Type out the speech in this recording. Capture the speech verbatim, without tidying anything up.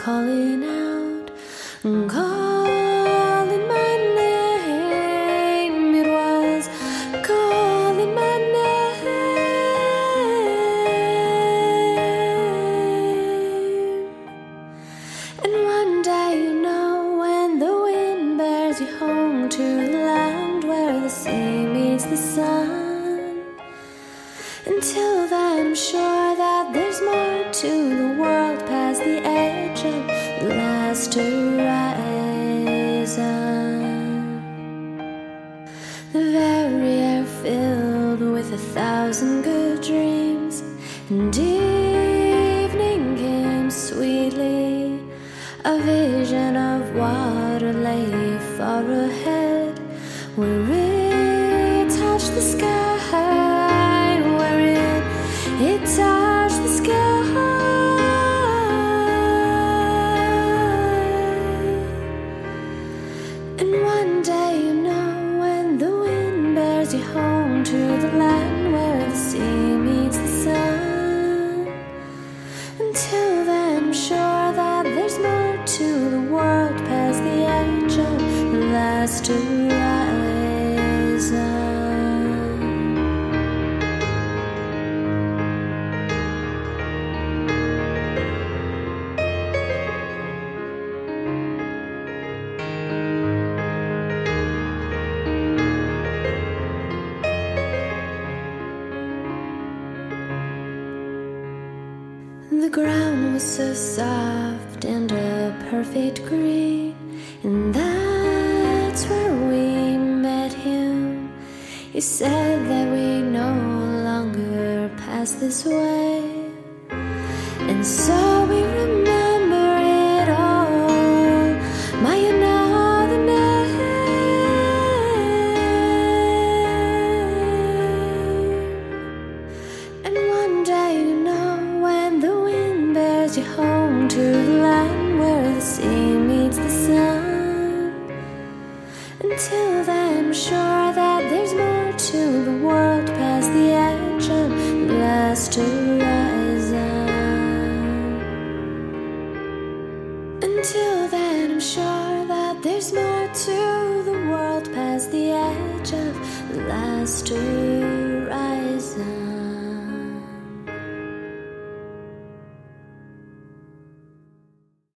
calling out, calling my name. It was calling my name. And one day, you know, when the wind bears you home to the land where the sea meets the sun. Until then, I'm sure that there's more to the world past the edge of the last horizon. The very air filled with a thousand good dreams, and evening came sweetly. A vision of water lay far ahead, where it touched the sky. It touched the sky. And one day, you know, when the wind bears you home to the land where the sea meets the sun. Until then, I'm sure that there's more to the world past the edge of the last horizon. The ground was so soft and a perfect green, and that's where we met him. He said that we no longer pass this way, and so we remember it all by another name. And one day, you know, when the wind bears you home to the land where the sea meets the sun. Until then, I'm sure that there's more to the world past the edge of the last horizon. Until then, I'm sure that there's more to the world past the edge of the last horizon.